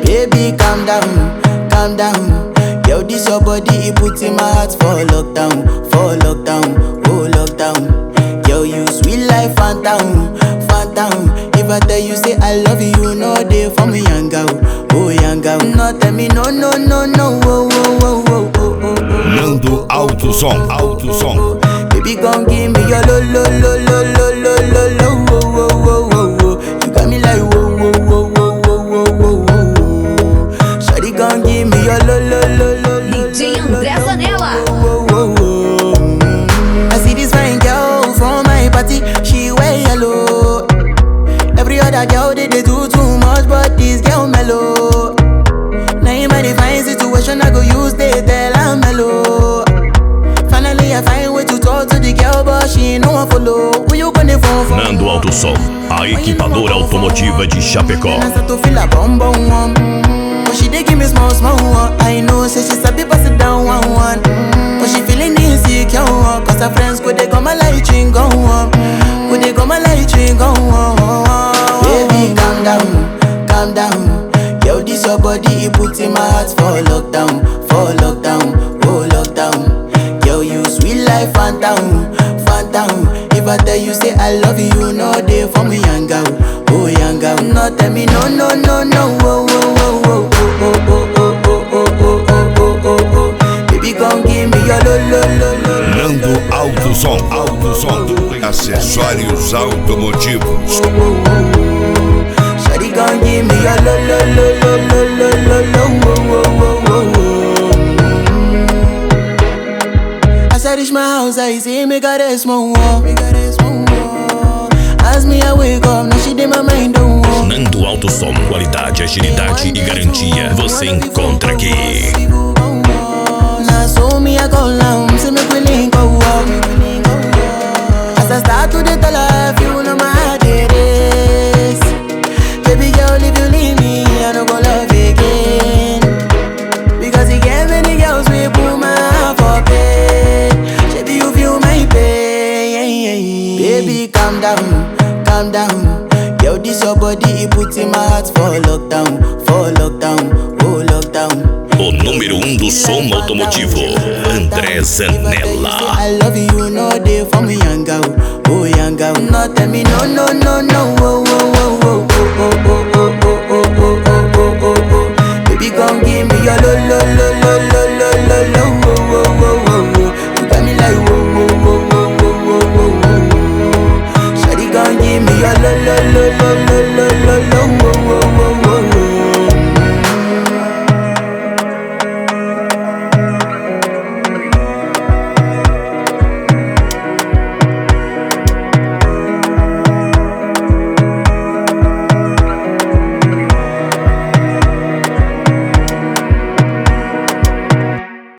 Baby, calm down, calm down. Yo, this your body, it puts in my heart for lockdown, oh lockdown. Yo, you sweet life, phantom, phantom. If I tell you say I love you, you know they for me, young girl, oh young girl. No, tell me no, no, no, no, oh, oh, oh, oh, oh, oh. Nando Alto Som, Alto Som. Baby, gon' give me your lo, lo, lo, lo, lo, lo, lo, lo, oh, oh, oh, oh, oh. You got me like whoa, whoa, whoa, whoa, whoa, whoa, whoa. Shawty gon' give me your lo, lo, lo, lo, lo. DJ André Zanella. I see this fine girl from my party, she wear yellow. Every other girl they do too much, but this girl mellow. Now in my divine situation, I go use they tell I'm mellow. Finally I find way to talk to the girl, but she ain't no one follow. Who you gonna phone for? Nando Alto Som, a equipadora automotiva de Chapecó. I start to feel a bum bum one. But she dey give me small small one. I know say she sabi pass it down one one. But she feeling insecure one. Cause her friends go they go my light ring go on. Go they go my light ring go on. Baby calm down, calm down. Yo, this your body, it puts in my heart for lockdown, oh lockdown. Yo, you sweet life, phantom, phantom. If I tell you say I love you, you know they for me, young girl, oh young girl. No, tell me no, no, no, no, oh, oh, oh, oh, oh, oh, oh, oh, oh, oh, oh, oh, oh. Baby, gon' give me your lo, lo, lo, lo. Nando Alto Som, Alto Som. Acessórios automotivos. Shawty gon' give me your lo, lo, lo, lo, lo, lo, lo, lo, oh, oh, oh, oh. As I reach my house, I see me got a small wall. As me I wake up, now she did my mind don't walk. Nando Alto Som, qualidade, agilidade e garantia. Você encontra aqui. Now so me I go down, see me willing go up. As I start to the life, you know my heart it is. Baby girl, if you leave me, I don't go love again. Because you get many girls we put my heart for pain. Baby, you feel my pain. Baby, calm down, calm down. Yo, this your body, it puts in my heart for lockdown, oh lockdown. O número 1 do som automotivo, André Zanella. I love you, you know they for me, young girl, oh young girl. No, tell me no, no, no, no, oh,